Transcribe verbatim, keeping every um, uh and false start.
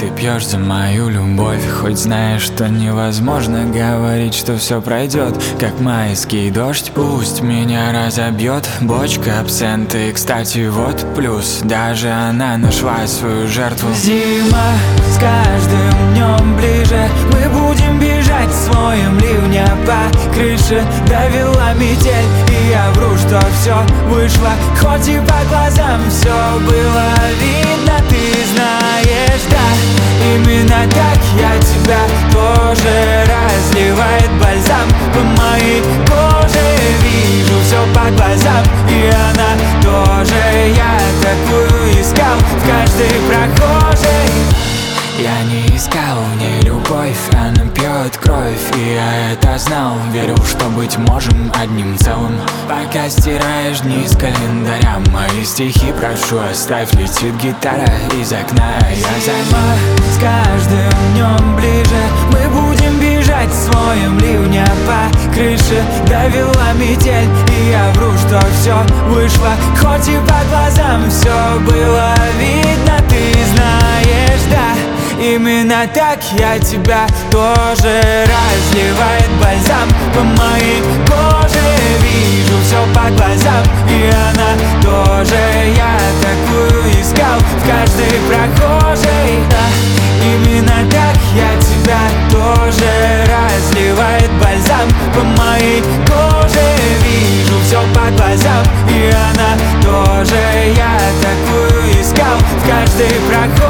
ты пьешь за мою любовь. Хоть знаешь, что невозможно говорить, что все пройдет, как майский дождь. Пусть меня разобьет бочка абсента. И, кстати, вот плюс, даже она нашла свою жертву. Зима с каждым днем ближе, мы будем бежать с воем ливня по крыше. Довела метель, и я вру, что все вышло, хоть и по глазам все было видно. Ты знаешь, да, именно так я тебя тоже. Разливает бальзам по моей коже. Вижу все по глазам, и она тоже. Я такую искал в каждой прохожей. Я не искал в ней любовь, она пьет кровь, и я это знал. Верил, что быть можем одним целым. Пока стираешь дни с календаря, мои стихи прошу оставь. Летит гитара из окна, я зима с каждым днем ближе, мы будем бежать с воем ливня по крыше. Довела метель, и я вру, что все вышло, хоть и по глазам все было видно. Ты знаешь, да, именно так я тебя тоже. Разливает бальзам по моей коже. Вижу все по глазам, и она тоже. Я такую искал в каждой прохожей. Да, именно так я тебя тоже. Разливает бальзам по моей коже. Вижу все по глазам, и она тоже. Я такую искал в каждой прохожей.